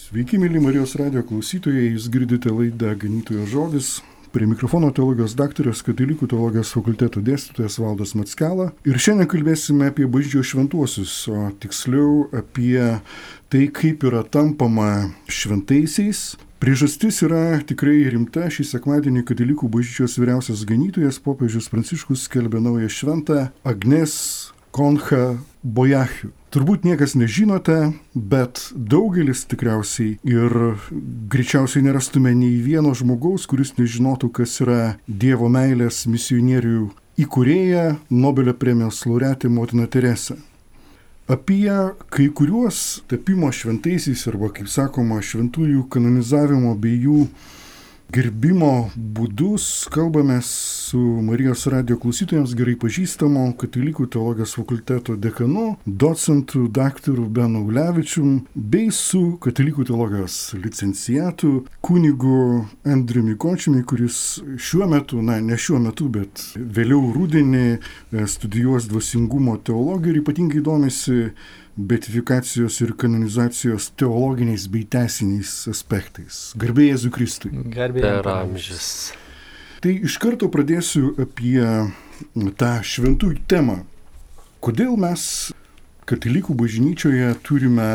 Sveiki, mėly Marijos radijo klausytojai, jūs girdite laidą Ganytojo žodis. Prie mikrofono teologijos daktaras, Katalikų teologijos fakulteto dėstytojas Valdas Mackela. Ir šiandien kalbėsime apie bažnyčios šventuosius, o tiksliau apie tai, kaip yra tampama šventaisiais. Priežastis yra tikrai rimta. Šį sekmadienį Katalikų bažnyčios vyriausias ganytojas popiežius Pranciškus skelbia naują šventą Agnes Koncha Bojachių. Turbūt niekas nežinote, bet daugelis tikriausiai ir greičiausiai nerastume nei vieno žmogaus, kuris nežinotų, kas yra Dievo meilės misionierių įkūrėja, Nobelio premijos laureatė motina Teresa. Apie kai kuriuos tapimo šventaisiais arba, kaip sakoma, šventųjų kanonizavimo bei jų gerbimo būdus kalbame su Marijos radijo klausytojams gerai pažįstamu Katalikų teologijos fakulteto dekanu, docentu daktaru Benu Ulevičium, bei su Katalikų teologijos licenciatu kunigu Andriumi Končiumi, kuris šiuo metu, ne šiuo metu, bet vėliau rudenį studijuos dvasingumo teologiją ir ypatingai domisi beatifikacijos ir kanonizacijos teologiniais bei teisiniais aspektais. Garbė Jėzui Kristui. Garbė per amžius. Tai iš karto pradėsiu apie tą šventųjų temą. Kodėl mes Katalikų bažnyčioje turime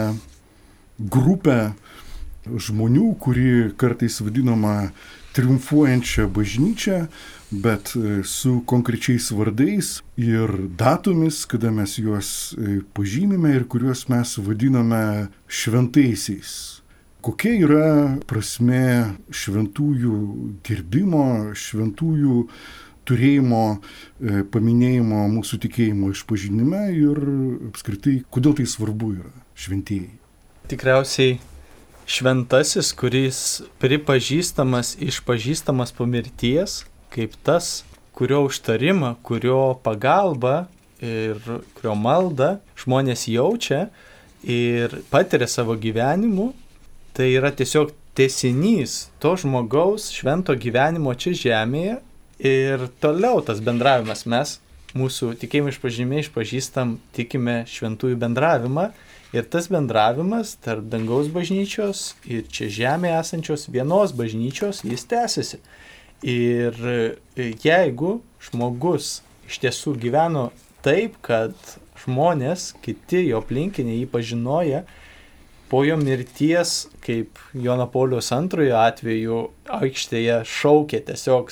grupę žmonių, kuri kartais vadinama triumfuojančia bažnyčia, bet su konkrečiais vardais ir datomis, kada mes juos pažymime ir kuriuos mes vadiname šventaisiais. Kokia yra prasmė šventųjų gerbimo, šventųjų turėjimo, paminėjimo mūsų tikėjimo išpažinime ir apskritai, kodėl tai svarbu yra šventieji? Tikriausiai šventasis, kuris pripažįstamas, išpažįstamas po mirties, kaip tas, kurio užtarimą, kurio pagalbą ir kurio maldą žmonės jaučia ir patiria savo gyvenimu, tai yra tiesiog tęsinys to žmogaus švento gyvenimo čia žemėje ir toliau tas bendravimas. Mes mūsų tikėjimo išpažinime išpažįstam, tikime šventųjų bendravimą ir tas bendravimas tarp dangaus bažnyčios ir čia žemėje esančios vienos bažnyčios jis tęsiasi. Ir jeigu žmogus iš tiesų gyveno taip, kad žmonės, kiti jo aplinkiniai jį pažinoja, po jo mirties, kaip Jono Pauliaus antrojo atveju, aikštėje šaukė tiesiog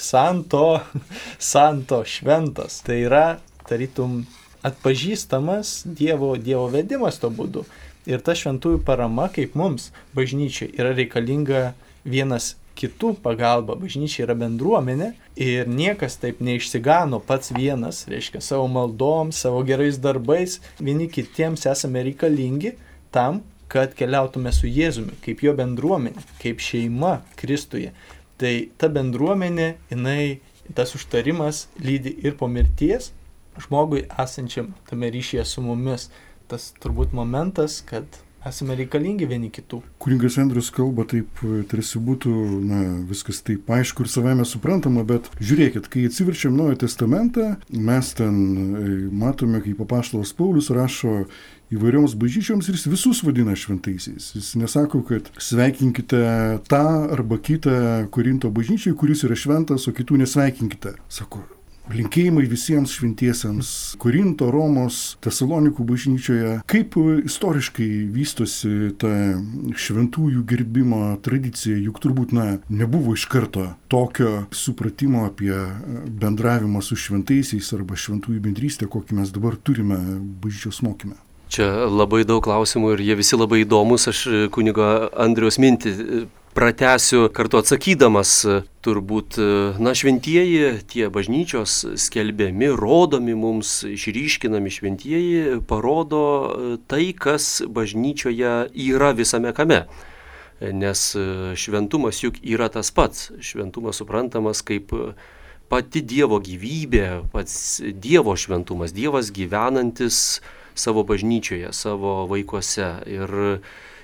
santo šventas. Tai yra tarytum atpažįstamas Dievo vedimas to būdu. Ir ta šventųjų parama, kaip mums bažnyčiai, yra reikalinga vienas kitų pagalba. Bažnyčia yra bendruomenė ir niekas taip neišsigano pats vienas, reiškia savo maldom, savo gerais darbais, vieni kitiems esame reikalingi tam, kad keliautume su Jėzumi, kaip jo bendruomenė, kaip šeima Kristuje. Tai ta bendruomenė, tas užtarimas lydi ir po mirties žmogui esančiam tame ryšyje su mumis. Tas turbūt momentas, kad esame reikalingi vieni kitų. Kunigas Andrius kalba taip, tarsi būtų viskas taip aišku ir savame suprantama, bet žiūrėkit, kai atsiverčiam Naują testamentą, mes ten matome, kaip apaštalas Paulius rašo įvairioms bažnyčioms ir jis visus vadina šventaisiais. Jis nesako, kad sveikinkite tą arba kitą Korinto bažnyčiai, kuris yra šventas, o kitų nesveikinkite. Sako, linkėjimai visiems šventiesiems Korinto, Romos, Tesalonikų bažnyčioje. Kaip istoriškai vystosi ta šventųjų gerbimo tradicija, juk turbūt nebuvo iš karto tokio supratimo apie bendravimą su šventaisiais arba šventųjų bendrystę, kokį mes dabar turime bažnyčios mokyme. Čia labai daug klausimų ir jie visi labai įdomus. Aš kunigo Andriaus mintį pratęsiu kartu atsakydamas. Turbūt, šventieji, tie bažnyčios skelbiami, rodomi mums, išryškinami šventieji, parodo tai, kas bažnyčioje yra visame kame. Nes šventumas juk yra tas pats. Šventumas suprantamas kaip pati Dievo gyvybė, pats Dievo šventumas, Dievas gyvenantis savo bažnyčioje, savo vaikuose. Ir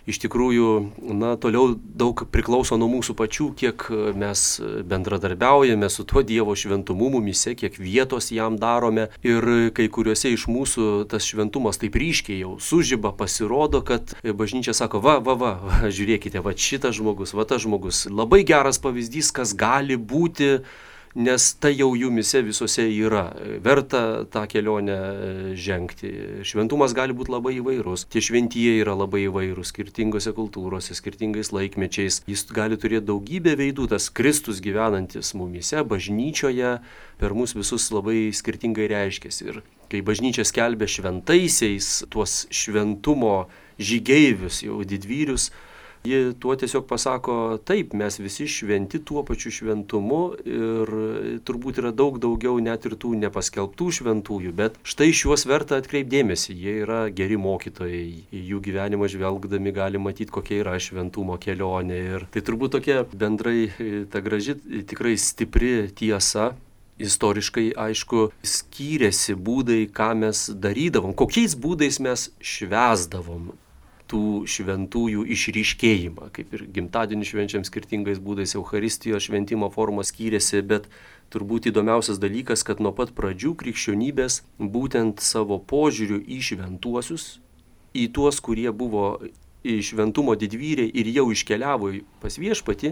iš tikrųjų, toliau daug priklauso nuo mūsų pačių, kiek mes bendradarbiaujame su tuo Dievo šventumu mumyse, kiek vietos jam darome. Ir kai kuriuose iš mūsų tas šventumas taip ryškiai jau sužiba, pasirodo, kad bažnyčia sako, va, žiūrėkite, va šitas žmogus, va tas žmogus, labai geras pavyzdys, kas gali būti, nes tai jau jumise visose yra. Verta tą kelionę žengti. Šventumas gali būti labai įvairus. Tie šventieji yra labai įvairūs, skirtingose kultūrose, skirtingais laikmečiais. Jis gali turėti daugybę veidų, tas Kristus gyvenantis mumyse, bažnyčioje, per mus visus labai skirtingai reiškiasi. Ir kai bažnyčia skelbia šventaisiais tuos šventumo žygeivius, jau didvyrius, ji tuo tiesiog pasako, taip, mes visi šventi tuo pačiu šventumu ir turbūt yra daug daugiau net ir tų nepaskelbtų šventųjų, bet štai šiuos verta atkreipdėmėsi, jie yra geri mokytojai, į jų gyvenimą žvelgdami gali matyti, kokia yra šventumo kelionė ir tai turbūt tokia bendrai ta graži, tikrai stipri tiesa. Istoriškai, aišku, skyrėsi būdai, ką mes darydavom, kokiais būdais mes švęsdavom tų šventųjų išryškėjimą, kaip ir gimtadienį švenčiam skirtingais būdais, Eucharistijos šventimo forma skyrėsi, bet turbūt įdomiausias dalykas, kad nuo pat pradžių krikščionybės būtent savo požiūriu į šventuosius, į tuos, kurie buvo šventumo didvyriai ir jau iškeliavo pas Viešpatį,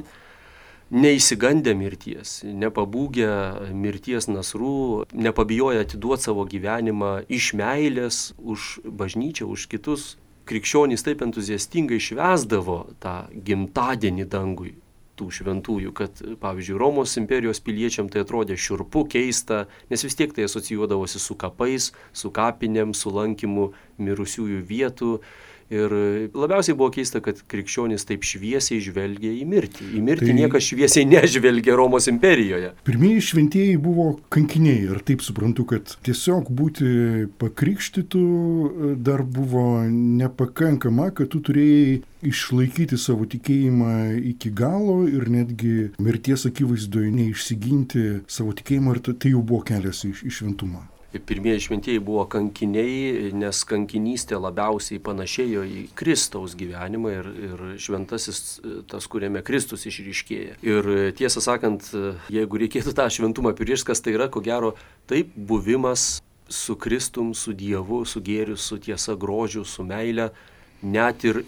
neįsigandę mirties, nepabūgę mirties nasrų, nepabijoję atiduoti savo gyvenimą iš meilės už bažnyčią, už kitus. Krikščionys taip entuziastingai švęsdavo tą gimtadienį dangui tų šventųjų, kad, pavyzdžiui, Romos imperijos piliečiam tai atrodė šiurpu, keista, nes vis tiek tai asocijuodavosi su kapais, su kapinėm, su lankymu mirusiųjų vietų. Ir labiausiai buvo keista, kad krikščionys taip šviesiai žvelgia į mirtį. Į mirtį tai niekas šviesiai nežvelgia Romos imperijoje. Pirmieji šventieji buvo kankiniai ir taip suprantu, kad tiesiog būti pakrikštytų dar buvo nepakankama, kad tu turėjai išlaikyti savo tikėjimą iki galo ir netgi mirties akivaizdoje neišsiginti savo tikėjimą ir tai jau buvo kelias į šventumą. Pirmieji šventieji buvo kankiniai, nes kankinystė labiausiai panašėjo į Kristaus gyvenimą ir šventasis tas, kuriame Kristus išryškėja. Ir tiesą sakant, jeigu reikėtų tą šventumą apibrėžti, kas tai yra, ko gero, taip buvimas su Kristum, su Dievu, su gėriu, su tiesa, grožiu, su meile, net ir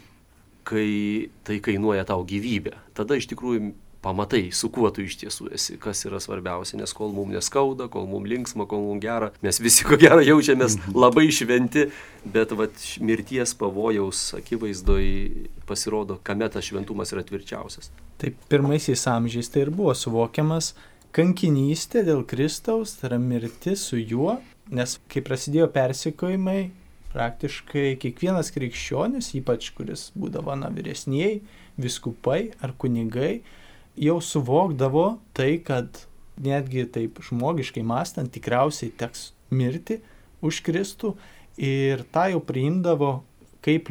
kai tai kainuoja tau gyvybę. Tada iš tikrųjų pamatai, su kuo tu iš tiesų esi, kas yra svarbiausia, nes kol mums neskauda, kol mums linksma, kol mums gera, mes visi ko gero jaučiamės labai šventi, bet mirties pavojaus akivaizdoj pasirodo, kame tas šventumas yra tvirčiausias. Taip, pirmaisiais amžiais tai ir buvo suvokiamas kankinystė dėl Kristaus, tai yra mirtis su juo, nes kai prasidėjo persekiojimai, praktiškai kiekvienas krikščionis, ypač kuris būdavo vyresnieji, vyskupai ar kunigai, jau suvokdavo tai, kad netgi taip žmogiškai mąstant tikriausiai teks mirti už Kristų ir tą jau priimdavo kaip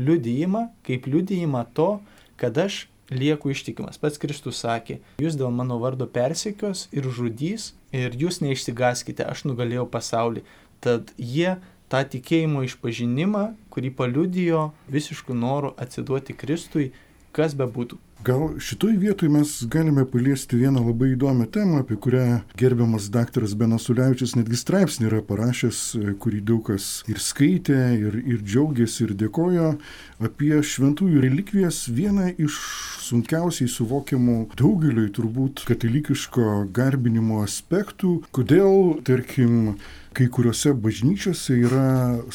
liudijimą to, kad aš lieku ištikimas. Pats Kristus sakė, jūs dėl mano vardo persekios ir žudys ir jūs neišsigaskite, aš nugalėjau pasaulį. Tad jie tą tikėjimo išpažinimą, kurį paliudijo visišku noru atsiduoti Kristui, kas bebūtų. Gal šitoj vietoj mes galime paliesti vieną labai įdomią temą, apie kurią gerbiamas daktaras Benas Ulevičius netgi straipsnį yra parašęs, kurį daug kas ir skaitė, ir džiaugiasi, ir dėkojo, apie šventųjų relikvijas, vieną iš sunkiausiai suvokiamų daugeliui turbūt katalikiško garbinimo aspektų, kodėl, tarkim, kai kuriuose bažnyčiose yra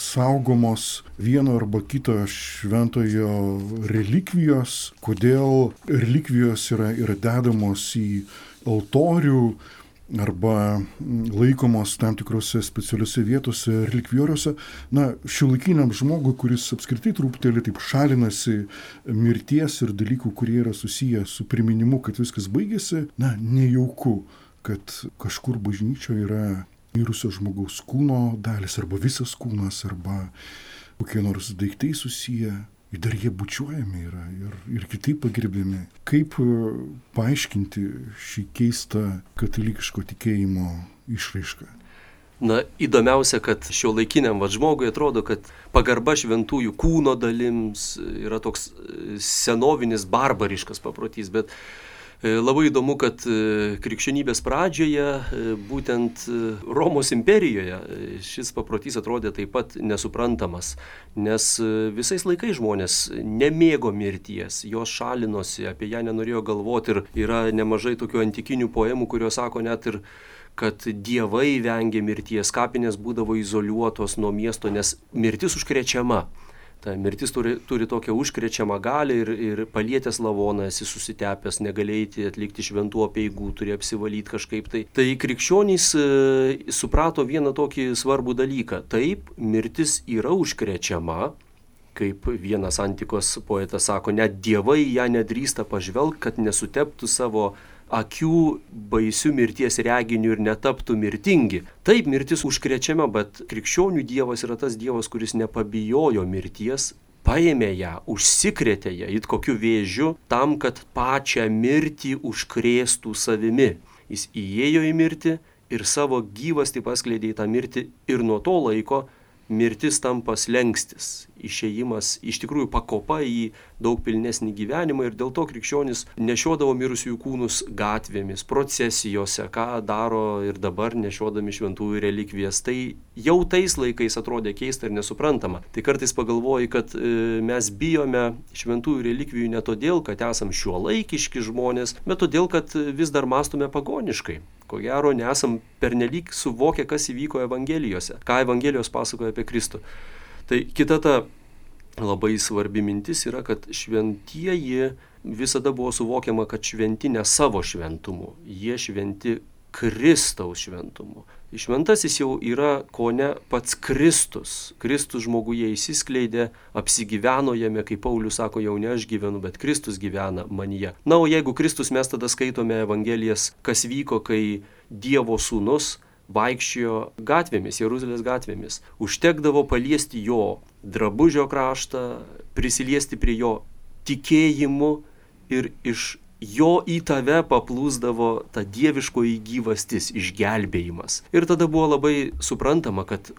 saugomos vieno arba kito šventojo relikvijos, kodėl relikvijos yra dedamos į altorių arba laikomos tam tikrose specialiuose vietose relikvijoriuose. Na, šiuolaikiniam žmogui, kuris apskritai truputėlį taip šalinasi mirties ir dalykų, kurie yra susiję su priminimu, kad viskas baigėsi, na, nejauku, kad kažkur bažnyčioje yra mirusio žmogaus kūno dalis, arba visas kūnas, arba kokie nors daiktai susiję, ir dar jie bučiuojami yra ir kitaip pagerbiami. Kaip paaiškinti šį keistą katalikiško tikėjimo išraišką? Na, įdomiausia, kad šiuolaikiniam žmogui atrodo, kad pagarba šventųjų kūno dalims yra toks senovinis barbariškas paprotys, bet labai įdomu, kad krikščionybės pradžioje, būtent Romos imperijoje, šis paprotys atrodė taip pat nesuprantamas, nes visais laikais žmonės nemėgo mirties, jos šalinosi, apie ją nenorėjo galvoti ir yra nemažai tokių antikinių poemų, kurios sako net ir, kad dievai vengė mirties, kapinės būdavo izoliuotos nuo miesto, nes mirtis užkrečiama. Ta mirtis turi tokią užkrečiamą galią ir palietęs lavoną, esi susitepęs, negalėjai atlikti šventų apeigų, turi apsivalyti kažkaip tai. Tai krikščionys suprato vieną tokį svarbų dalyką. Taip, mirtis yra užkrečiama, kaip vienas antikos poetas sako, net dievai ją nedrįsta pažvelgti, kad nesuteptų savo akių baisių mirties reginių ir netaptų mirtingi. Taip, mirtis užkrečiama, bet krikščionių dievas yra tas dievas, kuris nepabijojo mirties, paėmė ją, užsikrėtė ją it kokiu vėžiu, tam, kad pačią mirtį užkrėstų savimi. Jis įėjo į mirtį ir savo gyvastį paskleidė į tą mirtį ir nuo to laiko mirtis tampa slenkstis, išėjimas, iš tikrųjų pakopa į daug pilnesnį gyvenimą ir dėl to krikščionys nešiodavo mirusiųjų kūnus gatvėmis, procesijose, ką daro ir dabar nešiodami šventųjų relikvijas. Tai jau tais laikais atrodė keista ir nesuprantama. Tai kartais pagalvoji, kad mes bijome šventųjų relikvijų ne todėl, kad esam šiuolaikiški žmonės, bet todėl, kad vis dar mąstome pagoniškai. Ko gero, nesam pernelyg suvokę, kas įvyko Evangelijose, ką Evangelijos pasakoja apie Kristų. Tai kita ta labai svarbi mintis yra, kad šventieji visada buvo suvokiama, kad šventi ne savo šventumu, jie šventi Kristaus šventumu. Šventasis jau yra kone pats Kristus. Kristus žmoguje įsiskleidė, apsigyveno jame, kaip Paulius sako, jau ne aš gyvenu, bet Kristus gyvena manyje. Na, o jeigu Kristus, mes tada skaitome Evangelijas, kas vyko, kai Dievo sūnus vaikščiojo gatvėmis, Jeruzalės gatvėmis. Užtekdavo paliesti jo drabužio kraštą, prisiliesti prie jo tikėjimu ir iš jo į tave paplūsdavo ta dieviškoji gyvastis, išgelbėjimas. Ir tada buvo labai suprantama, kad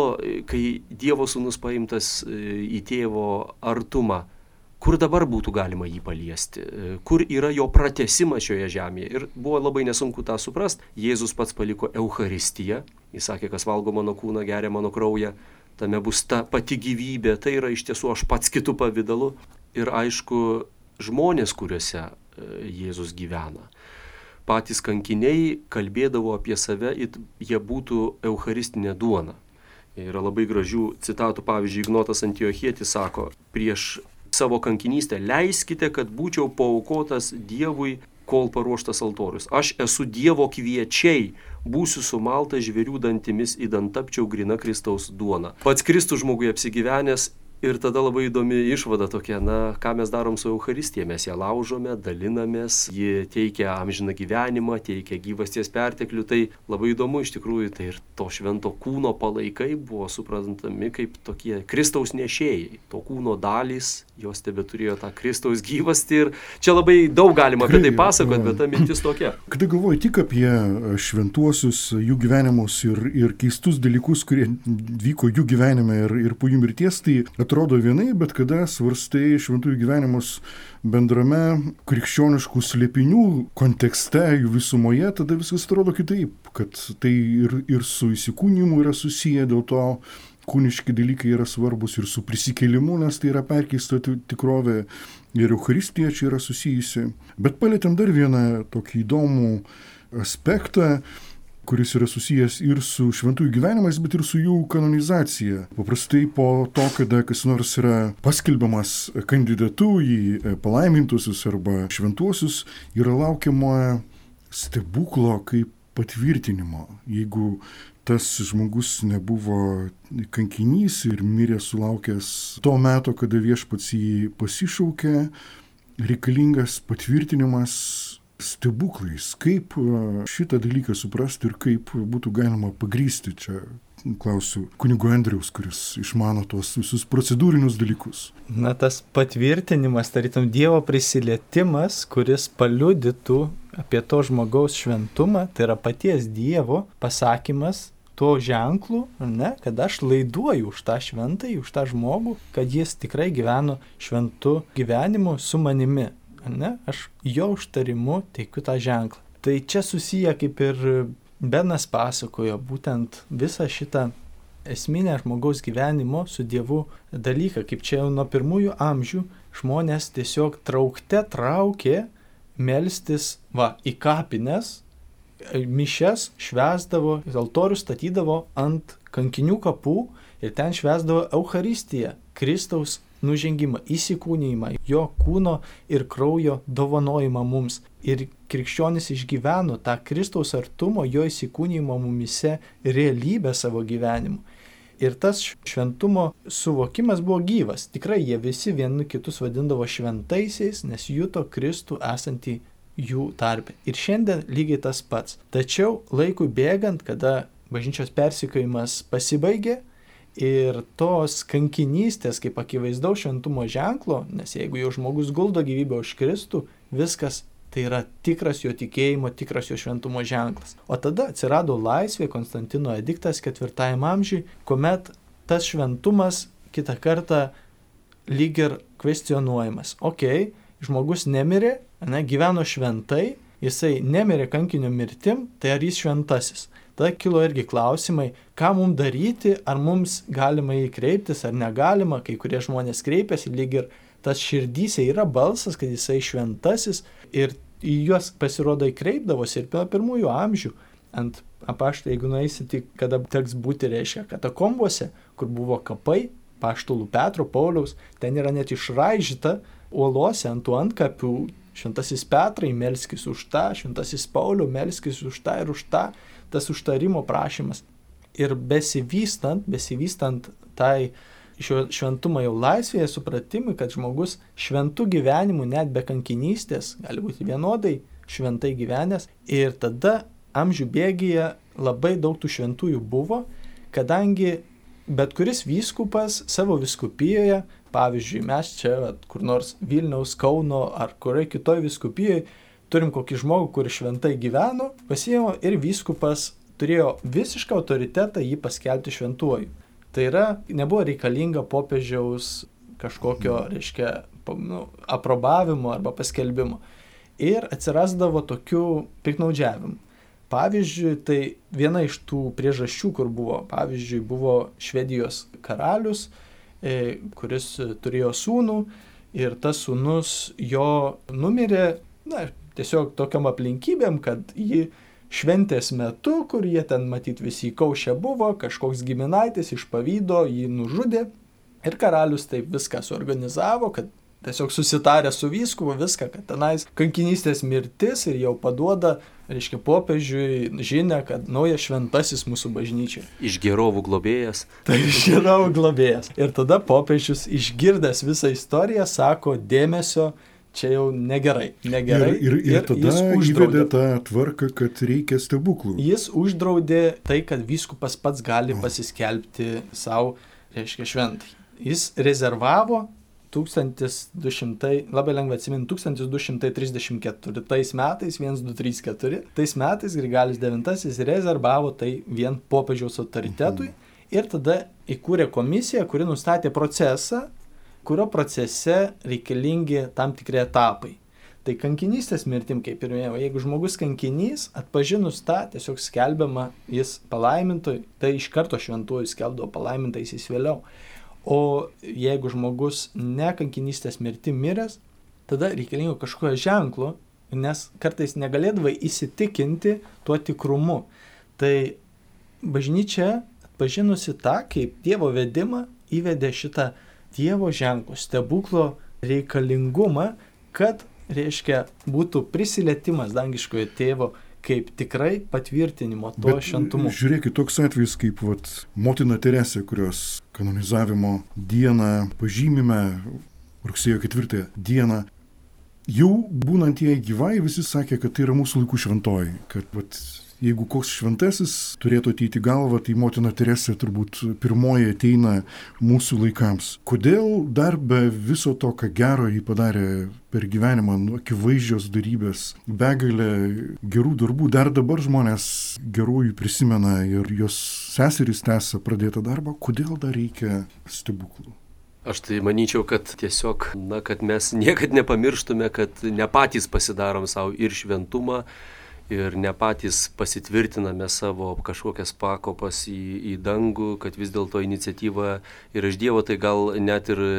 kai Dievo sūnus paimtas į tėvo artumą, kur dabar būtų galima jį paliesti, kur yra jo pratęsimas šioje žemėje. Ir buvo labai nesunku tą suprasti. Jėzus pats paliko Eucharistiją. Jis sakė, kas valgo mano kūną, geria mano kraują, tame bus ta pati gyvybė. Tai yra iš tiesų aš pats kitų pavidalu. Ir aišku, žmonės, kuriuose Jėzus gyvena. Patys kankiniai kalbėdavo apie save, jie būtų eucharistinė duona. Yra labai gražių citatų, pavyzdžiui, Ignotas Antiochietis sako, prieš savo kankinystę leiskite, kad būčiau paaukotas Dievui, kol paruoštas altorius. Aš esu Dievo kviečiai, būsiu sumaltas žvėrių dantimis, idant tapčiau grina Kristaus duona. Pats Kristus žmogui apsigyvenęs. Ir tada labai įdomi išvada tokia, ką mes darom su Eucharistija, mes ją laužome, dalinamės, ji teikia amžiną gyvenimą, teikia gyvasties perteklių, tai labai įdomu iš tikrųjų, tai ir to švento kūno palaikai buvo suprantami kaip tokie Kristaus nešėjai, to kūno dalys, jos tebeturėjo tą Kristaus gyvastį ir čia labai daug galima apie tai pasakoti, bet ta mintis tokia. Kada galvoji tik apie šventuosius, jų gyvenimus ir keistus dalykus, kurie vyko jų gyvenime ir po jų mirties, tai atrodo vienai, bet kada svarstai šventųjų gyvenimus bendrame krikščioniškų slėpinių kontekste, jų visumoje, tada viskas atrodo kitaip, kad tai ir su įsikūnijimu yra susiję, dėl to kūniški dalykai yra svarbus ir su prisikėlimu, nes tai yra perkeista tikrovė ir Eucharistija čia yra susijusi. Bet palėtėm dar vieną tokį įdomų aspektą, kuris yra susijęs ir su šventųjų gyvenimais, bet ir su jų kanonizacija. Paprastai po to, kada kas nors yra paskelbiamas kandidatu į palaimintuosius arba šventuosius, yra laukiama stebuklo kaip patvirtinimo. Jeigu tas žmogus nebuvo kankinys ir mirė sulaukęs to meto, kada viešpats jį pasišaukė, reikalingas patvirtinimas stebuklais. Kaip šitą dalyką suprasti ir kaip būtų galima pagrįsti čia? Klausiu kunigo Andriaus, kuris išmano tuos visus procedūrinius dalykus. Na, tas patvirtinimas, tarytum Dievo prisilietimas, kuris paliudytų apie to žmogaus šventumą, tai yra paties Dievo pasakymas, to ženklų, ne, kad aš laiduoju už tą šventąjį, už tą žmogų, kad jis tikrai gyveno šventu gyvenimu su manimi. Ne, aš jo užtarimu teikiu tą ženklą. Tai čia susiję, kaip ir Benas pasakojo, būtent visą šitą esminę žmogaus gyvenimo su Dievu dalyką, kaip čia jau nuo pirmųjų amžių žmonės tiesiog traukė melstis į kapines, mišias švęsdavo, altorius statydavo ant kankinių kapų ir ten švęsdavo Eucharistiją, Kristaus nužengimą, įsikūnijimą, jo kūno ir kraujo dovanojimą mums. Ir krikščionis išgyveno tą Kristaus artumo, jo įsikūnijimo mumise realybę savo gyvenimu. Ir tas šventumo suvokimas buvo gyvas. Tikrai jie visi vieni kitus vadindavo šventaisiais, nes juto Kristų esantį jų tarpe. Ir šiandien lygiai tas pats. Tačiau laikui bėgant, kada bažnyčios persekiojimas pasibaigė ir tos kankinystės kaip akivaizdaus šventumo ženklo, nes jeigu jau žmogus guldo gyvybę už Kristų, viskas tai yra tikras jo tikėjimo, tikras jo šventumo ženklas. O tada atsirado laisvė, Konstantino ediktas 4 amžiui, kuomet tas šventumas kitą kartą lyg ir kvestionuojamas. Žmogus nemirė, gyveno šventai, jisai nemirė kankinio mirtim, tai ar jis šventasis? Tada kilo irgi klausimai, ką mums daryti, ar mums galima jį kreiptis, ar negalima. Kai kurie žmonės kreipiasi, lyg ir tas širdyse yra balsas, kad jisai šventasis, ir į juos pasirodo įkreipdavosi ir pirmųjų amžių. Ant apaštalų, jeigu nueisite, kada teks būti, reiškia, katakombuose, kur buvo kapai, apaštalų Petro, Pauliaus, ten yra net išraižyta uolose ant tų antkapių, šventasis Petrai, melskis už tą, šventasis Pauliau, melskis už tą ir už tą, tas užtarimo prašymas. Ir besivystant tai šventumą jau laisvėje supratimui, kad žmogus šventų gyvenimu, net be kankinystės, gali būti vienodai šventai gyvenęs. Ir tada amžių bėgyje labai daug tų šventųjų buvo, kadangi bet kuris vyskupas savo vyskupijoje, pavyzdžiui, mes čia kur nors Vilniaus, Kauno ar kurioje kitoje vyskupijoje turim kokį žmogų, kuris šventai gyveno, pasiėmė ir vyskupas turėjo visišką autoritetą jį paskelbti šventuoju. Tai yra, nebuvo reikalinga popiežiaus kažkokio, reiškia, aprobavimo arba paskelbimo. Ir atsirasdavo tokių piktnaudžiavimų. Pavyzdžiui, tai viena iš tų priežasčių, kur buvo, pavyzdžiui, buvo Švedijos karalius, kuris turėjo sūnų ir tas sūnus jo numirė, tiesiog tokiam aplinkybėm, kad jį šventės metu, kur jie ten matyt visi įkaušę buvo, kažkoks giminaitis iš pavydo jį nužudė ir karalius taip viską suorganizavo, kad tiesiog susitarė su vyskupu viską, kad tenais kankinystės mirtis ir jau paduoda, reiškia, popiežiui žinią, kad naujas šventasis mūsų bažnyčiai. Iš gerovų globėjas. Tai iš gerovų globėjas. Ir tada popiežius išgirdęs visą istoriją sako, dėmesio, čia jau negerai. Ir tada įvedė tą tvarką, kad reikia stebuklų. Jis uždraudė tai, kad vyskupas pats gali pasiskelbti savo, reiškia, šventai. Jis rezervavo 1200, labai lengva atsiminti, 1234 metais, 1234, tais metais Grigalis IX rezervavo tai vien popiežiaus autoritetui ir tada įkūrė komisiją, kuri nustatė procesą, kurio procese reikalingi tam tikri etapai. Tai kankinystės mirtim, kaip ir minėjau, jeigu žmogus kankinys, atpažinus tą, tiesiog skelbiama jis palaimintoj, tai iš karto šventųjų skelbdavo palaimintaisiais vėliau. O jeigu žmogus ne kankinystės mirtim miręs, tada reikalingo kažkokio ženklo, nes kartais negalėdavai įsitikinti tuo tikrumu. Tai bažnyčia, atpažinusi tą, kaip Dievo vedimą, įvedė šitą Dievo ženklo, stebuklo reikalingumą, kad, reiškia, būtų prisilietimas dangiškojo tėvo kaip tikrai patvirtinimo to šventumu. Žiūrėkit, toks atvejis kaip motina Teresė, kurios kanonizavimo dieną pažymime rugsėjo 4 dieną. jau būnant jai gyvai, visi sakė, kad tai yra mūsų laikų šventoji, kad jeigu koks šventasis turėtų ateiti galvą, tai motina Teresė turbūt pirmoji ateina mūsų laikams. Kodėl dar be viso to, ką gero jį padarė per gyvenimą, akivaizdžios darybės, begalė gerų darbų, dar dabar žmonės gerųjų prisimena ir jos seserys tęsia pradėtą darbą, kodėl dar reikia stebuklų? Aš tai manyčiau, kad tiesiog, kad mes niekad nepamirštume, kad ne patys pasidarom savo ir šventumą, ir ne patys pasitvirtiname savo kažkokias pakopas į dangų, kad vis dėlto iniciatyva yra iš Dievo, tai gal net ir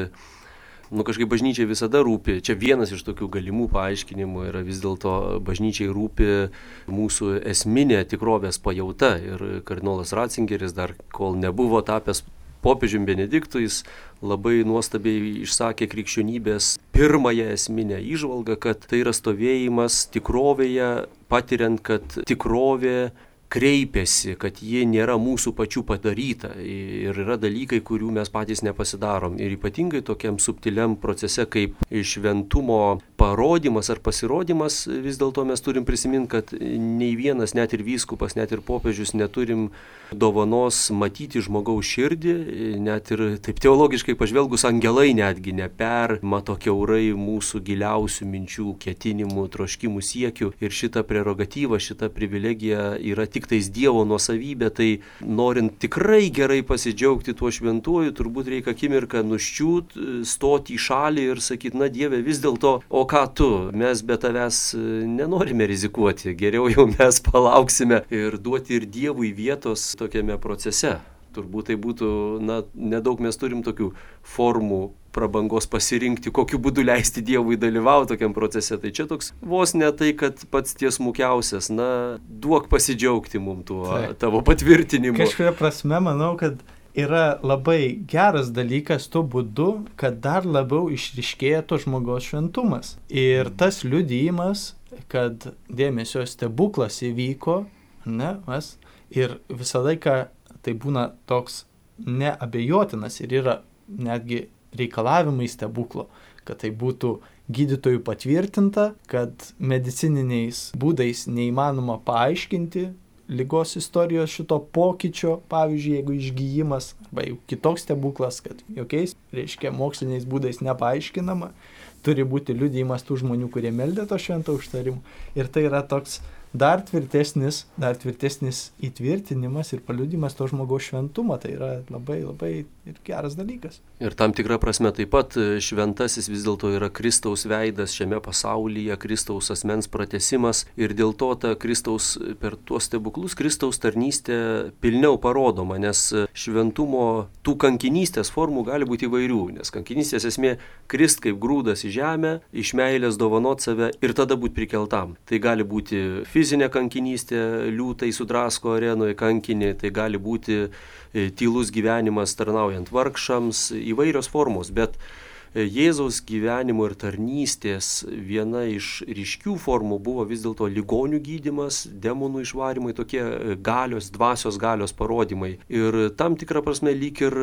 kažkaip bažnyčiai visada rūpi. Čia vienas iš tokių galimų paaiškinimų yra vis dėlto bažnyčiai rūpi mūsų esminė tikrovės pajauta. Ir kardinolas Ratzingeris dar kol nebuvo tapęs popiežium Benediktu, jis labai nuostabiai išsakė krikščionybės pirmąją esminę įžvalgą, kad tai yra stovėjimas tikrovėje, patiriant, kad tikrovė kreipiasi, kad ji nėra mūsų pačių padaryta ir yra dalykai, kurių mes patys nepasidarom. Ir ypatingai tokiam subtiliam procese kaip šventumo parodymas ar pasirodymas, vis dėlto mes turim prisiminti, kad nei vienas, net ir vyskupas, net ir popiežius neturim dovanos matyti žmogaus širdį, net ir taip teologiškai pažvelgus angelai netgi nepermato kiaurai mūsų giliausių minčių, ketinimų, troškimų, siekių. Ir šita prerogatyva, šita privilegija yra tik tais Dievo nuosavybė, tai norint tikrai gerai pasidžiaugti tuo šventuoju, turbūt reikia akimirką nuščiūt, stoti į šalį ir sakyti, na Dieve, vis dėlto, o ką tu, mes be tavęs nenorime rizikuoti, geriau jau mes palauksime ir duoti ir Dievui vietos tokiame procese. Turbūt tai būtų, nedaug mes turim tokių formų prabangos pasirinkti, kokiu būdu leisti Dievui dalyvauti tokiam procese. Tai čia toks vos ne tai, kad pats tiesmukiausias, duok pasidžiaugti mums tuo tavo patvirtinimu. Kažkuria prasme, manau, kad yra labai geras dalykas tuo būdu, kad dar labiau išryškėja to žmogaus šventumas. Ir tas liudijimas, kad dėmesio stebuklas įvyko, ir visą laiką tai būna toks neabejotinas ir yra netgi reikalavimai stebuklo, kad tai būtų gydytojų patvirtinta, kad medicininiais būdais neįmanoma paaiškinti ligos istorijos šito pokyčio, pavyzdžiui, jeigu išgyjimas, arba jau kitoks stebuklas, kad jokiais, moksliniais būdais nepaaiškinama, turi būti liudijimas tų žmonių, kurie meldė to švento užtarimų. Ir tai yra toks dar tvirtesnis įtvirtinimas ir paliudimas to žmogaus šventumą. Tai yra labai, labai ir geras dalykas. Ir tam tikra prasme taip pat šventasis vis dėlto yra Kristaus veidas šiame pasaulyje, Kristaus asmens pratęsimas ir dėl to per tuos stebuklus Kristaus tarnystė pilniau parodoma, nes šventumo tų kankinystės formų gali būti įvairių, nes kankinystės esmė krist kaip grūdas į žemę, iš meilės dovanot save ir tada būti prikeltam. Tai gali būti fizinė kankinystė, liūtai sudrasko arenoje kankinį, tai gali būti tylus gyvenimas tarnaujant vargšams, įvairios formos, bet Jėzaus gyvenimo ir tarnystės viena iš ryškių formų buvo vis dėlto ligonių gydymas, demonų išvarimai, tokie dvasios galios parodymai. Ir tam tikrą prasme lyg ir,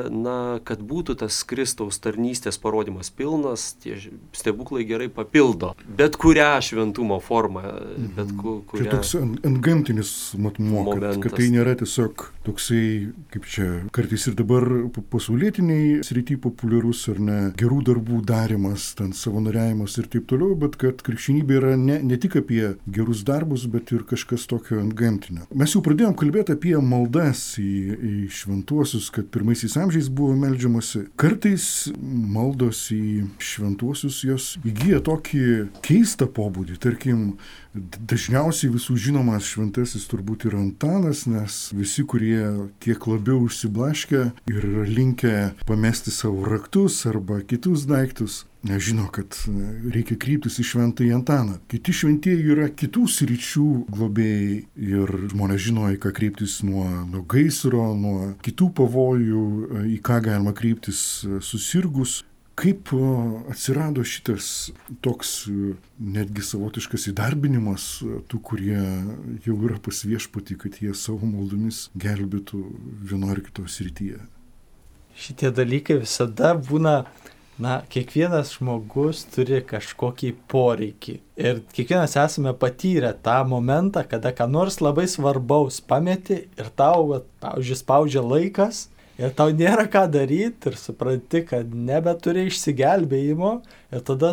kad būtų tas Kristaus tarnystės parodymas pilnas, tie stebuklai gerai papildo bet kurią šventumo formą, bet kurią. Čia toks antgamtinis matmuo, kad tai nėra tiesiog toksai, kaip čia, kartais ir dabar pasaulietiniai srity populiarus ar ne, gerų darbų darimas, ten savanoriavimas ir taip toliau, bet kad krikščionybė yra ne tik apie gerus darbus, bet ir kažkas tokio antgamtinio. Mes jau pradėjom kalbėti apie maldas į šventuosius, kad pirmaisiais amžiais buvo meldžiamasi. Kartais maldos į šventuosius jos įgyja tokį keistą pobūdį. Tarkim, dažniausiai visų žinomas šventasis turbūt yra Antanas, nes visi, kurie kiek labiau užsiblaškę ir linkę pamesti savo raktus arba kitus daiktus, žino, kad reikia kryptis į šventąjį Antaną. Kiti šventieji yra kitų sričių globėjai ir žmonės žino, į ką kryptis nuo gaisro, nuo kitų pavojų, į ką galima kryptis susirgus. Kaip atsirado šitas toks netgi savotiškas įdarbinimas tų, kurie jau yra pas viešpatį, kad jie savo maldomis gelbėtų vienoje ar kitoje srityje? Šitie dalykai visada būna kiekvienas žmogus turi kažkokį poreikį. Ir kiekvienas esame patyrę tą momentą, kada ką nors labai svarbaus pameti ir tau, pavyzdžiui, spaudžia laikas ir tau nėra ką daryti ir supranti, kad nebeturi išsigelbėjimo ir tada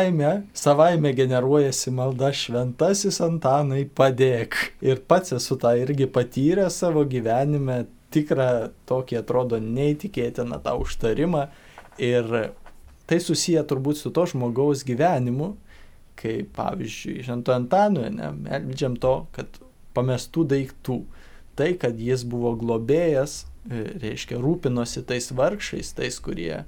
savaime generuojasi malda Šventasis Antanai padėk. Ir pats esu tą irgi patyrę savo gyvenime, tikrą tokį atrodo neįtikėtiną tą užtarimą ir tai susiję turbūt su to žmogaus gyvenimu, kai pavyzdžiui Šventojo Antanui meldžiam to, kad pamestų daiktų. Tai, kad jis buvo globėjas, reiškia rūpinosi tais vargšais, tais, kurie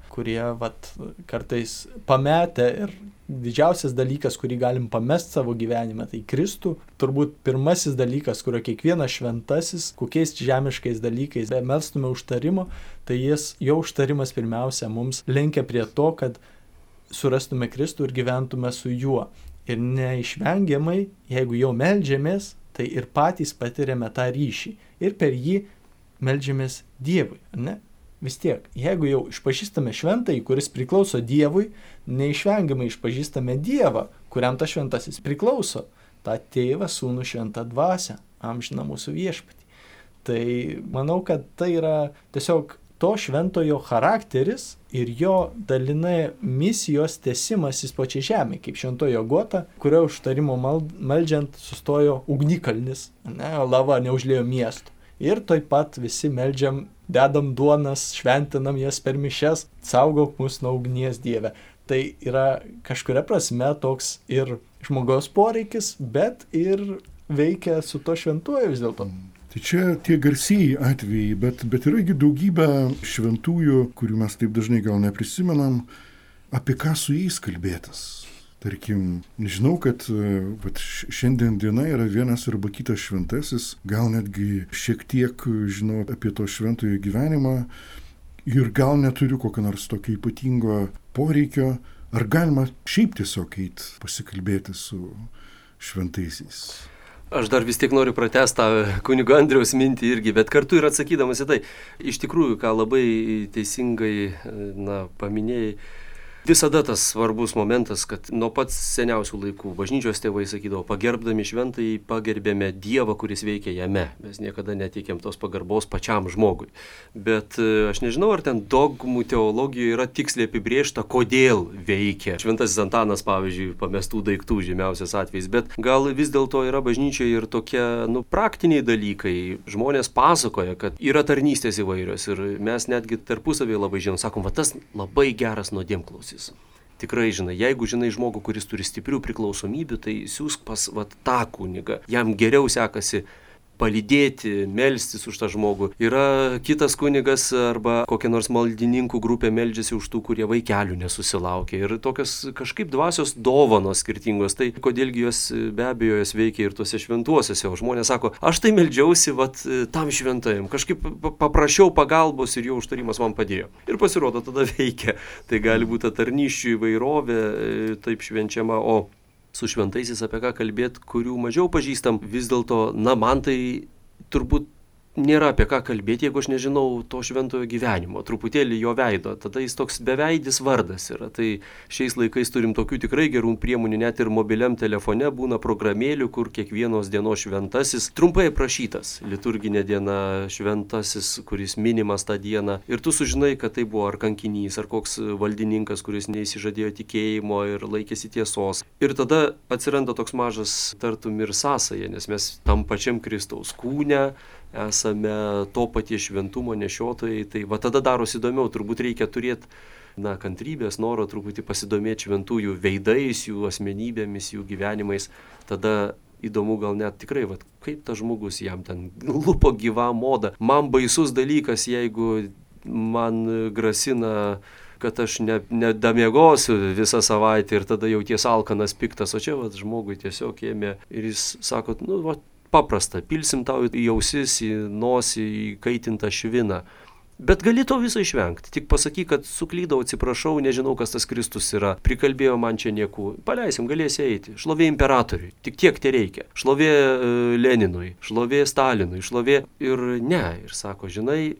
kartais pametę ir didžiausias dalykas, kurį galim pamest savo gyvenime, tai Kristų. Turbūt pirmasis dalykas, kurio kiekvienas šventasis, kokiais žemiškais dalykais melstume užtarimo, tai jo užtarimas pirmiausia mums lenkia prie to, kad surastume Kristų ir gyventume su juo. Ir neišvengiamai, jeigu jau meldžiamės, tai ir patys patiriame tą ryšį ir per jį meldžiamės Dievui, ne? Vis tiek, jeigu jau išpažįstame šventąjį, kuris priklauso Dievui, neišvengiamai išpažįstame Dievą, kuriam tas šventasis priklauso, tą Tėvą, Sūnų, Šventą Dvasią, amžiną mūsų viešpatį. Tai manau, kad tai yra tiesiog to šventojo charakteris ir jo dalinai misijos tęsimasis pačiai žemė, kaip šventojo Gota, kurio užtarimo meldžiant sustojo ugnikalnis, lava neužliejo miestų. Ir taip pat visi meldžiam, dedam duonas, šventinam jas per mišias, saugok mus nuo ugnies Dieve. Tai yra kažkuria prasme toks ir žmogaus poreikis, bet ir veikia su to šventuoju vis dėlto. Tai čia tie garsieji atvejai, bet yra daugybė šventųjų, kurių mes taip dažnai gal neprisimenam, apie ką su jais kalbėtas. Tarkim, žinau, kad šiandien diena yra vienas arba kitas šventasis, gal netgi šiek tiek žinau apie to šventojo gyvenimą ir gal neturiu kokio nors tokio ypatingo poreikio, ar galima šiaip tiesiog eit pasikalbėti su šventaisiais. Aš dar vis tiek noriu pratęsti tą kunigo Andriaus mintį irgi, bet kartu ir atsakydamas į tai, iš tikrųjų, ką labai teisingai paminėjai, visada tas svarbus momentas, kad nuo pats seniausių laikų bažnyčios tėvai sakydavo, pagerbdami šventąjį pagerbėme Dievą, kuris veikia jame. Mes niekada neteikėm tos pagarbos pačiam žmogui. Bet aš nežinau, ar ten dogmų teologijoje yra tiksliai apibrėžta, kodėl veikia Šventasis Antanas, pavyzdžiui, pamestų daiktų žymiausias atvejis. Bet gal vis dėlto yra bažnyčioje ir tokie praktiniai dalykai. Žmonės pasakoja, kad yra tarnystės įvairios ir mes netgi tarpusavėje labai žinom, sakom, tas labai geras nuodėmklausys. Tikrai žinai, jeigu žinai žmogų, kuris turi stiprių priklausomybių, tai siūsk pas tą kunigą. Jam geriau sekasi palydėti, melstis už tą žmogų. Yra kitas kunigas arba kokia nors maldininkų grupė meldžiasi už tų, kurie vaikelių nesusilaukia. Ir tokios kažkaip dvasios dovanos skirtingos. Tai kodėlgi jos be abejo jos veikia ir tuose šventuosiuose. O žmonės sako, aš tai meldžiausi tam šventajam. Kažkaip paprašiau pagalbos ir jo užtarimas man padėjo. Ir pasirodo, tada veikia. Tai gali būti tarnysčių įvairovė taip švenčiama, o su šventaisiais apie ką kalbėti, kurių mažiau pažįstam, vis dėlto, man tai turbūt nėra apie ką kalbėti, jeigu aš nežinau to šventojo gyvenimo, truputėlį jo veido, tada jis toks beveidis vardas yra. Tai šiais laikais turim tokių tikrai gerų priemonių, net ir mobiliam telefone būna programėlių, kur kiekvienos dienos šventasis trumpai aprašytas, liturginė diena, šventasis, kuris minimas tą dieną, ir tu sužinai, kad tai buvo ar kankinys, ar koks valdininkas, kuris neįsižadėjo tikėjimo ir laikėsi tiesos. Ir tada atsiranda toks mažas tartum ir sąsaja, nes mes tam pačiam Kristaus kūne esame to paties šventumo nešiotojai, tai tada darosi įdomiau, turbūt reikia turėti kantrybės, noro truputį pasidomėti šventųjų veidais, jų asmenybėmis, jų gyvenimais, tada įdomu gal net tikrai, kaip tas žmogus jam ten lupo gyvą modą. Man baisus dalykas, jeigu man grasina, kad aš nedamiegosiu visą savaitę ir tada jauties alkanas piktas, o čia žmogui tiesiog ėmė ir jis sako, paprasta, pilsim tau į ausis, į nosį, į kaitintą šviną. Bet gali to viso išvengti. Tik pasakyk, kad suklydau, atsiprašau, nežinau, kas tas Kristus yra. Prikalbėjo man čia niekų. Paleisim, galėsi eiti. Šlovė imperatoriui. Tik tiek te reikia. Šlovė Leninui, šlovė Stalinui, šlovė ir ne. Ir sako, žinai,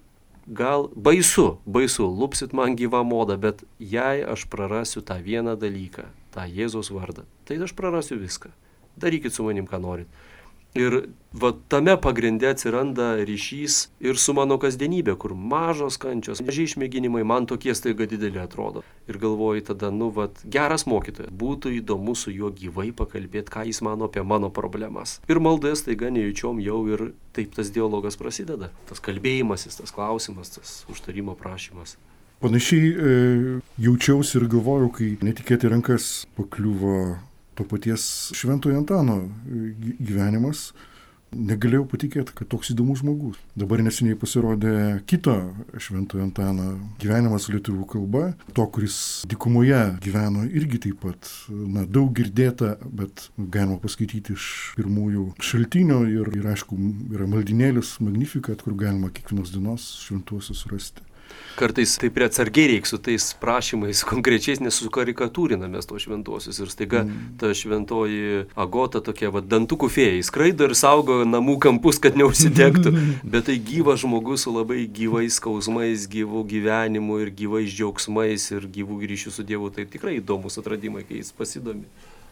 gal baisu, lupsit man gyvą modą, bet jei aš prarasiu tą vieną dalyką, tą Jėzaus vardą, tai aš prarasiu viską. Darykit su manim, ką norit. Ir va tame pagrinde atsiranda ryšys ir su mano kasdienybė, kur mažos kančios, maži išmėginimai man tokie staiga dideli atrodo. Ir galvoju tada, geras mokytojas, būtų įdomu su juo gyvai pakalbėti, ką jis mano apie mano problemas. Ir maldoje staiga nejučiom jau ir taip tas dialogas prasideda. Tas kalbėjimasis, tas klausimas, tas užtarimo prašymas. Panašiai jaučiausi ir galvojau, kai netikėtai rankas pakliuvo to paties Šventojo Antano gyvenimas. Negalėjau patikėti, kad toks įdomus žmogus. Dabar neseniai pasirodė kito Šventojo Antano gyvenimas lietuvių kalba, to, kuris dykumoje gyveno irgi taip pat, daug girdėta, bet galima paskaityti iš pirmųjų šaltinių ir aišku, yra maldinėlis Magnificat, kur galima kiekvienos dienos šventuosius rasti. Kartais taip ir atsargiai reikia su tais prašymais konkrečiais, nes sukarikatūrinamės to šventuosius ir staiga ta šventoji Agota tokia dantukų fėja, skraido ir saugo namų kampus, kad neužsidegtų, bet tai gyvas žmogus su labai gyvais skausmais, gyvų gyvenimu ir gyvais džiaugsmais ir gyvų ryšių su Dievu, tai tikrai įdomus atradimai, kai jis pasidomi.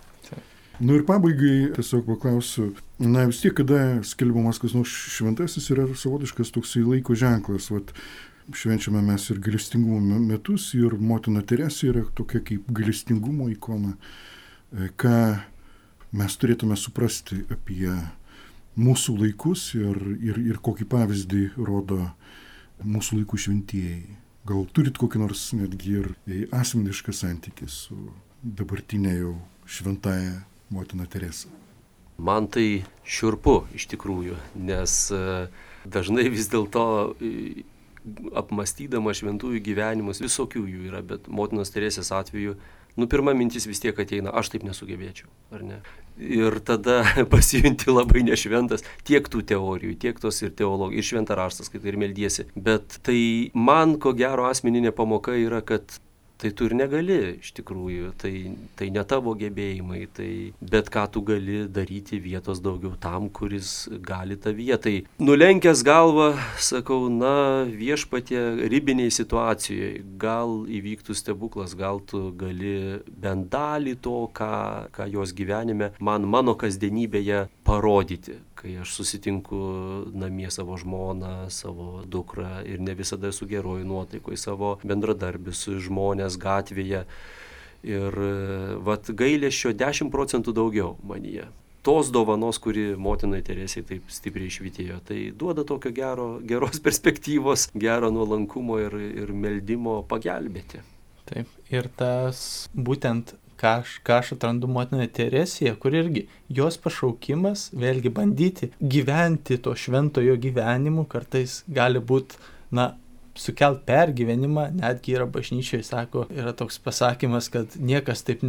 Ir pabaigai tiesiog paklausiu, vis tiek, kada skelbiamas kas nors šventasis, yra savotiškas toksai laiko ženklas, švenčiame mes ir gailestingumo metus ir motina Teresė yra tokia kaip gailestingumo ikona. Ką mes turėtume suprasti apie mūsų laikus ir kokį pavyzdį rodo mūsų laikų šventieji. Gal turit kokį nors netgi ir asmenišką santykį su dabartinė jau šventąja motina Teresė? Man tai šiurpu iš tikrųjų, nes dažnai vis dėlto apmąstydama šventųjų gyvenimus, visokių jų yra, bet motinos Teresės atveju, pirma mintis vis tiek ateina, aš taip nesugebėčiau, ar ne? Ir tada pasijunti labai nešventas, tiek tų teorijų, tiek tos ir teologijos, ir šventą raštą skaitai ir meldiesi. Bet tai man, ko gero, asmeninė pamoka yra, kad tai tu ir negali, iš tikrųjų, tai ne tavo gebėjimai, bet ką tu gali daryti vietos daugiau tam, kuris gali tavyje. Tai nulenkęs galvą, sakau, viešpatie ribiniai situacijoje, gal įvyktų stebuklas, gal tu gali bent dalį to, ką jos gyvenime mano kasdienybėje parodyti. Kai aš susitinku namie savo žmoną, savo dukrą ir ne visada esu geroj nuotaikoje, savo bendradarbius, žmonės gatvėje. Ir gailesčio 10% daugiau manyje. Tos dovanos, kuri motinai Teresei taip stipriai švytėjo, tai duoda tokio geros perspektyvos, gero nuolankumo ir meldimo pagelbėti. Taip, ir tas būtent ką aš atrandu motinoje Teresėje, kur irgi jos pašaukimas vėlgi bandyti gyventi to šventojo gyvenimu, kartais gali būti, sukelt pergyvenimą, netgi yra bažnyčioje, sako, yra toks pasakymas, kad niekas taip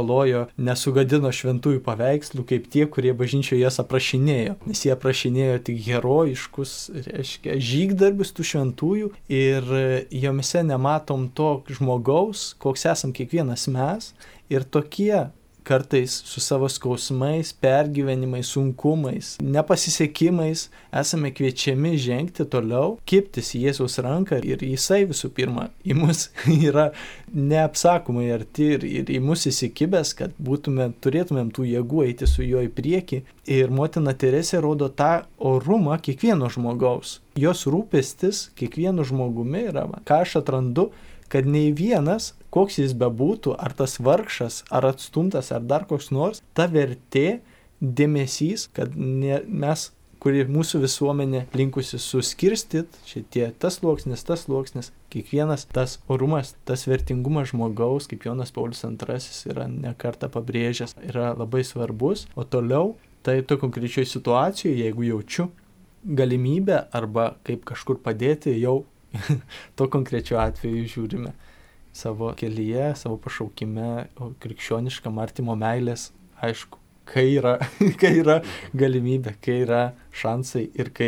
nesugadino šventųjų paveikslų, kaip tie, kurie bažnyčioje jas aprašinėjo. Nes jie aprašinėjo tik herojiškus, reiškia, žygdarbius tų šventųjų ir jomise nematom to žmogaus, koks esam kiekvienas mes ir tokie kartais su savo skausmais, pergyvenimais, sunkumais, nepasisekimais esame kviečiami žengti toliau, kibtis į Jėzaus ranką ir jisai visų pirma į mus yra neapsakomai arti ir į mus įsikibęs, kad turėtumėm tų jėgų eiti su juo į priekį. Ir motina Teresė rodo tą orumą kiekvieno žmogaus. Jos rūpestis kiekvienu žmogumi yra, ką aš atrandu, kad nei vienas, koks jis bebūtų, ar tas vargšas, ar atstumtas, ar dar koks nors, ta vertė, dėmesys, kad mes, kuri mūsų visuomenė linkusi suskirstyt, šitie tas sluoksnis, kiekvienas tas orumas, tas vertingumas žmogaus, kaip Jonas Paulius II yra ne kartą pabrėžęs, yra labai svarbus. O toliau, tai to konkrečioje situacijoje, jeigu jaučiu galimybę arba kaip kažkur padėti, jau to konkrečiu atveju žiūrime savo kelyje, savo pašaukime, krikščioniškam artimo meilės, aišku, kai yra galimybė, kai yra šansai ir kai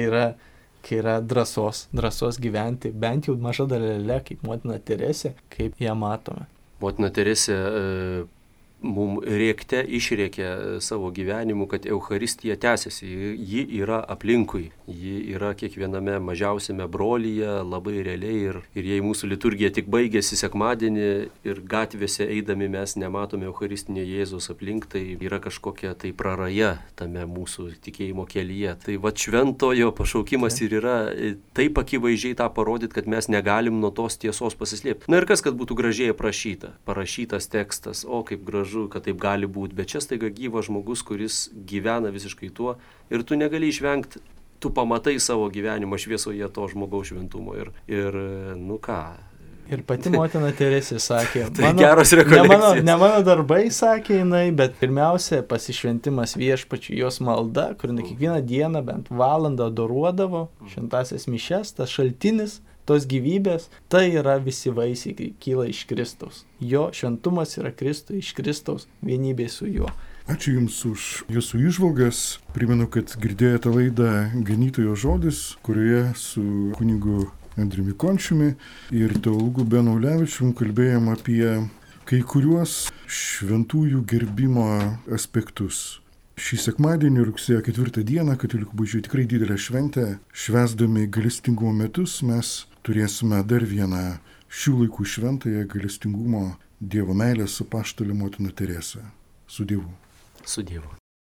yra drąsos gyventi, bent jau maža dalelė, kaip motina Teresė, kaip ją matome. Motina Teresė mums rėkte išrėkia savo gyvenimu, kad Eucharistija tęsiasi, ji yra aplinkui, ji yra kiekviename mažiausiame brolyje, labai realiai ir jei mūsų liturgija tik baigėsi sekmadienį ir gatvėse eidami mes nematome Eucharistinio Jėzaus aplink, tai yra kažkokia tai praraja tame mūsų tikėjimo kelyje. Tai va šventojo pašaukimas ir yra taip akivaizdžiai tą parodyti, kad mes negalim nuo tos tiesos pasislėpti. Na ir kas, kad būtų gražiai parašytas tekstas, o kaip gražu, kad taip gali būti, bet čia staiga gyvas žmogus, kuris gyvena visiškai tuo ir tu negali išvengti, tu pamatai savo gyvenimą šviesoje to žmogaus šventumo ir nu ką. Ir pati motina Teresė sakė, tai geros rekolekcijos. Ne mano darbai, sakė jinai, bet pirmiausia pasišventimas viešpačiui, jos malda, kur kiekvieną dieną bent valandą adoruodavo šventąsias mišias, tas šaltinis tos gyvybės, tai yra visi vaisiai, kyla iš Kristaus. Jo šventumas yra Kristui, iš Kristaus vienybė su juo. Ačiū Jums už Jūsų įžvalgas. Primenu, kad girdėjote laidą Ganytojo žodis, kurioje su kunigu Andriumi Končiumi ir teologu Benu Ulevičiumi kalbėjom apie kai kuriuos šventųjų gerbimo aspektus. Šį sekmadienį, rugsėjo 4 dieną, katalikų bažnyčioje tikrai didelę šventę, švęsdami gailestingumo metus, mes turėsime dar vieną šių laikų šventąją gailestingumo Dievo meilės apaštalę motiną Teresę. Su Dievu. Su Dievu.